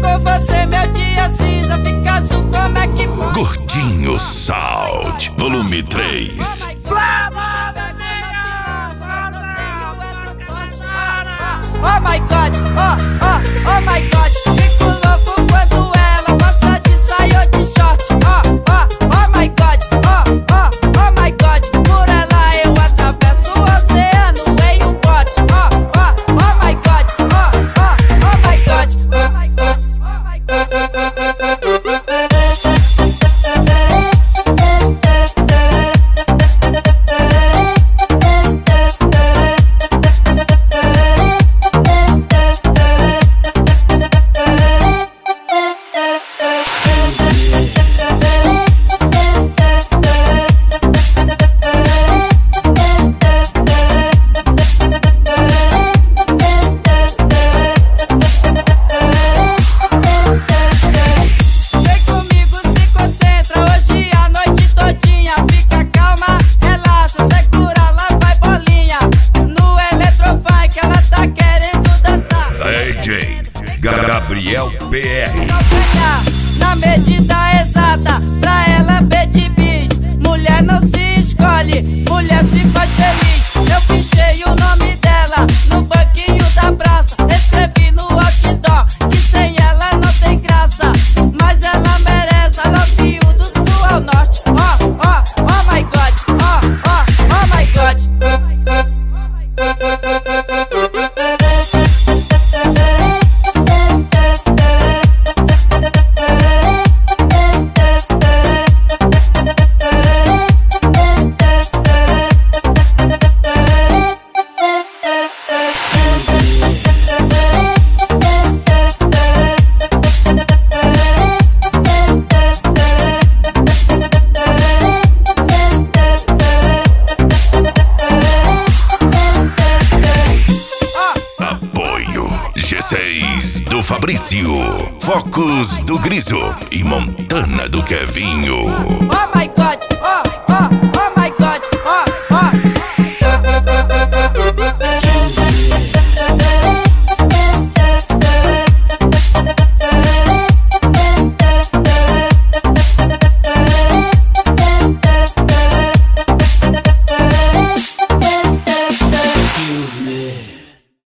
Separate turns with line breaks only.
com você meu dia cinza fica azul, como é que pode?
Gordinho Sound, volume 3.
Oh my God, oh my God. Fico louco quando ela passa de saia ou de short. Oh my God, oh my God. Por ela eu atravesso o oceano em um bote. Oh my God, oh my God, oh my God, oh my God.
Gabriel PR.
Na medida exata, pra ela pedir bis. Mulher não se escolhe, mulher se faz feliz. Eu pichei o nome dela no banquinho da praça. Escrevi no outdoor que sem ela não tem graça. Mas ela merece, ela viu do sul ao norte. Oh my God, oh my God.
G6 do Fabrício, Focus do Griso e Montana do Kevinho.